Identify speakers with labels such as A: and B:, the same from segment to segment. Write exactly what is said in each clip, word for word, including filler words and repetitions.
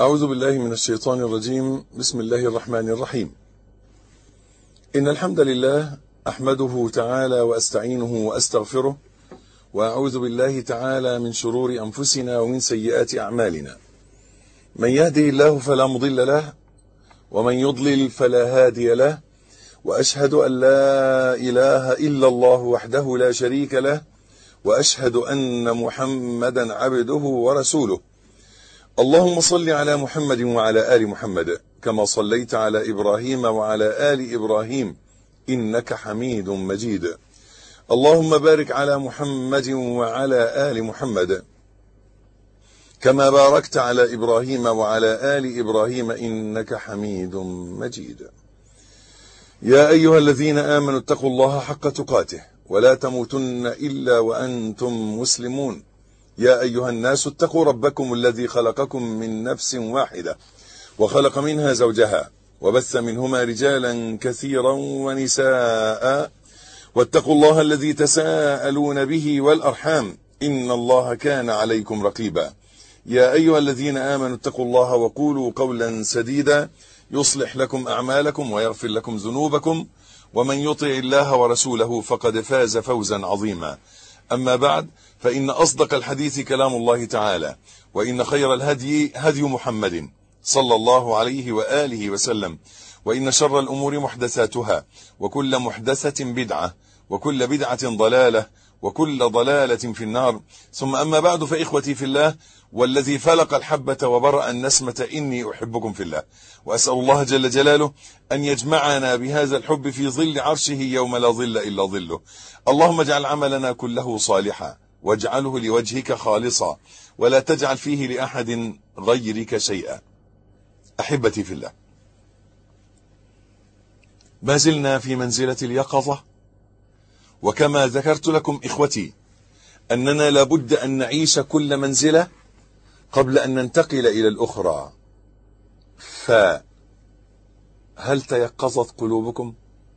A: أعوذ بالله من الشيطان الرجيم. بسم الله الرحمن الرحيم. إن الحمد لله أحمده تعالى وأستعينه وأستغفره، وأعوذ بالله تعالى من شرور أنفسنا ومن سيئات أعمالنا. من يهده الله فلا مضل له، ومن يضلل فلا هادي له، وأشهد أن لا إله إلا الله وحده لا شريك له، وأشهد أن محمدا عبده ورسوله. اللهم صل على محمد وعلى آل محمد كما صليت على إبراهيم وعلى آل إبراهيم إنك حميد مجيد. اللهم بارك على محمد وعلى آل محمد كما باركت على إبراهيم وعلى آل إبراهيم إنك حميد مجيد. يا أيها الذين آمنوا اتقوا الله حق تقاته ولا تموتن إلا وأنتم مسلمون. يا أيها الناس اتقوا ربكم الذي خلقكم من نفس واحدة وخلق منها زوجها وبث منهما رجالا كثيرا ونساء، واتقوا الله الذي تساءلون به والأرحام إن الله كان عليكم رقيبا. يا أيها الذين آمنوا اتقوا الله وقولوا قولا سديدا يصلح لكم أعمالكم ويغفر لكم ذنوبكم، ومن يطع الله ورسوله فقد فاز فوزا عظيما. أما بعد، فإن أصدق الحديث كلام الله تعالى، وإن خير الهدي هدي محمد صلى الله عليه وآله وسلم، وإن شر الأمور محدثاتها، وكل محدثة بدعة، وكل بدعة ضلالة، وكل ضلالة في النار. ثم أما بعد، فإخوتي في الله، والذي فلق الحبة وبرأ النسمة إني أحبكم في الله، وأسأل الله جل جلاله أن يجمعنا بهذا الحب في ظل عرشه يوم لا ظل إلا ظله. اللهم اجعل عملنا كله صالحا، واجعله لوجهك خالصا، ولا تجعل فيه لأحد غيرك شيئا. أحبتي في الله، ما زلنا في منزلة اليقظة، وكما ذكرت لكم إخوتي أننا لابد أن نعيش كل منزلة قبل أن ننتقل إلى الأخرى. فهل تيقظت قلوبكم؟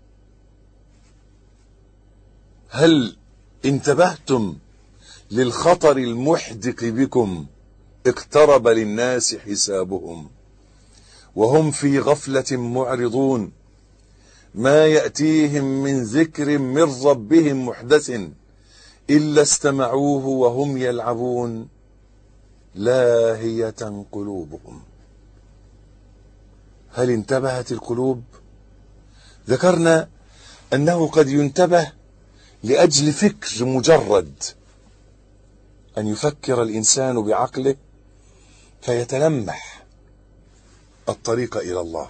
A: هل انتبهتم للخطر المحدق بكم؟ اقترب للناس حسابهم وهم في غفلة معرضون، ما يأتيهم من ذكر من ربهم محدث إلا استمعوه وهم يلعبون لاهية قلوبهم. هل انتبهت القلوب؟ ذكرنا أنه قد ينتبه لأجل فكر مجرد، أن يفكر الإنسان بعقله فيتلمح الطريق إلى الله،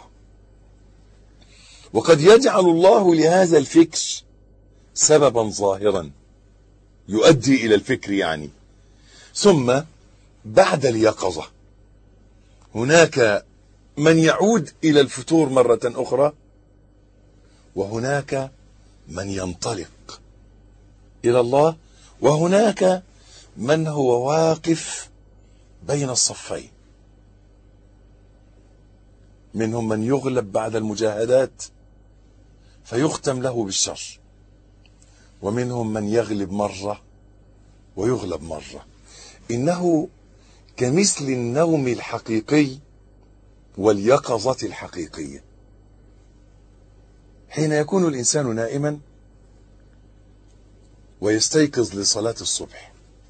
A: وقد يجعل الله لهذا الفكر سببا ظاهرا يؤدي إلى الفكر يعني. ثم بعد اليقظة هناك من يعود إلى الفتور مرة أخرى، وهناك من ينطلق إلى الله، وهناك من هو واقف بين الصفين. منهم من يغلب بعد المجاهدات فيختم له بالشر، ومنهم من يغلب مرة ويغلب مرة. إنه كمثل النوم الحقيقي واليقظة الحقيقية. حين يكون الإنسان نائما ويستيقظ لصلاة الصبح،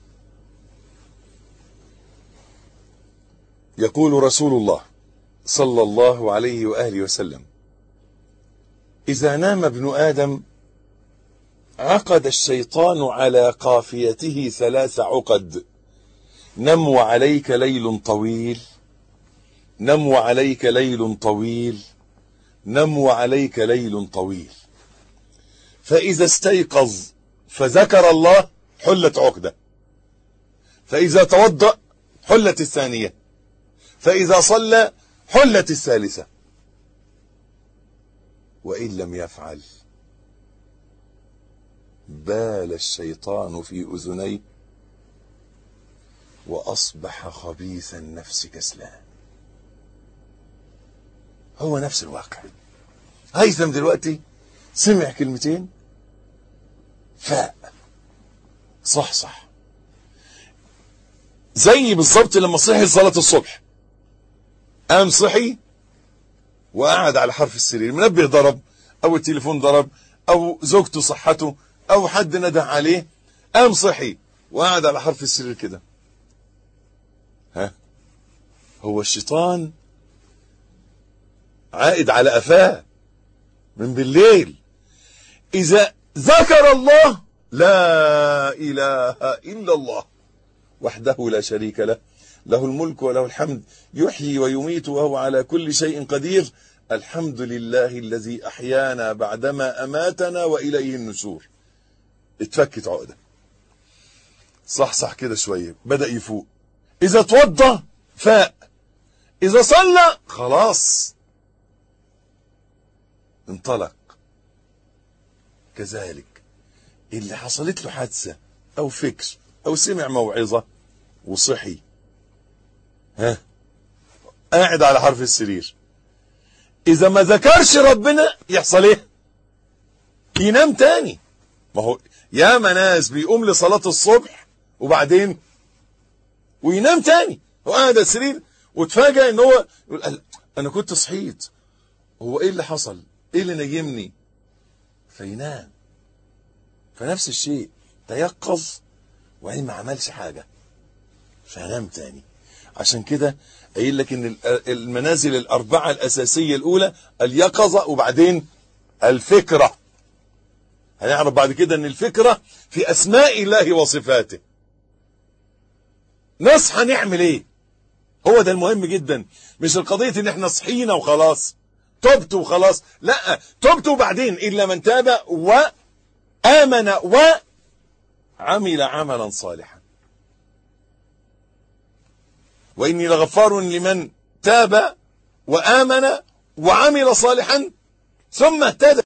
A: يقول رسول الله صلى الله عليه وآله وسلم: إذا نام ابن آدم عقد الشيطان على قافيته ثلاث عقد: نم وعليك ليل طويل، نم وعليك ليل طويل، نم وعليك ليل طويل. فإذا استيقظ فذكر الله حلت عقدة، فإذا توضأ حلت الثانية، فإذا صلى حلت الثالثة، وإن لم يفعل بال الشيطان في أذنيه وأصبح خبيث النفس كسلان. هو نفس الواقع. هيثم دلوقتي سمع كلمتين فاء صح صح، زي بالظبط لما صحي صلاة الصبح قام صحي وقعد على حرف السرير، منبه ضرب او التليفون ضرب او زوجته صحته او حد نده عليه، قام صحي وقعد على حرف السرير كده. ها، هو الشيطان عائد على قفاه من بالليل. اذا ذكر الله لا اله الا الله وحده لا شريك له، له الملك وله الحمد يحيي ويميت وهو على كل شيء قدير، الحمد لله الذي احيانا بعدما اماتنا واليه النشور. اتفكت عقده، صح صح كده شويه، بدأ يفوق. اذا توضى فاق، اذا صلى خلاص انطلق. كذلك اللي حصلت له حادثه او فكر او سمع موعظه وصحي، ها، قاعد على حرف السرير، اذا ما ذكرش ربنا يحصل ايه؟ ينام تاني. ما هو ياما ناس بيقوم لصلاة الصبح وبعدين وينام تاني، هو قاعد على السرير وتفاجأ ان هو يقول انا كنت صحيت، هو ايه اللي حصل؟ ايه اللي نيمني؟ فينام. فنفس الشيء، تيقظ وعين ما عملش حاجة فنام تاني. عشان كده قايل لك ان المنازل الاربعة الاساسية الاولى اليقظة، وبعدين الفكرة. هنعرف بعد كده ان الفكرة في اسماء الله وصفاته. نصحى نعمل ايه؟ هو ده المهم جدا، مش القضية ان احنا صحينا وخلاص تبت وخلاص، لا، تبت وبعدين الا من تاب وآمن وعمل عملا صالحا. وإني لغفار لمن تاب وآمن وعمل صالحا ثم اهتدى.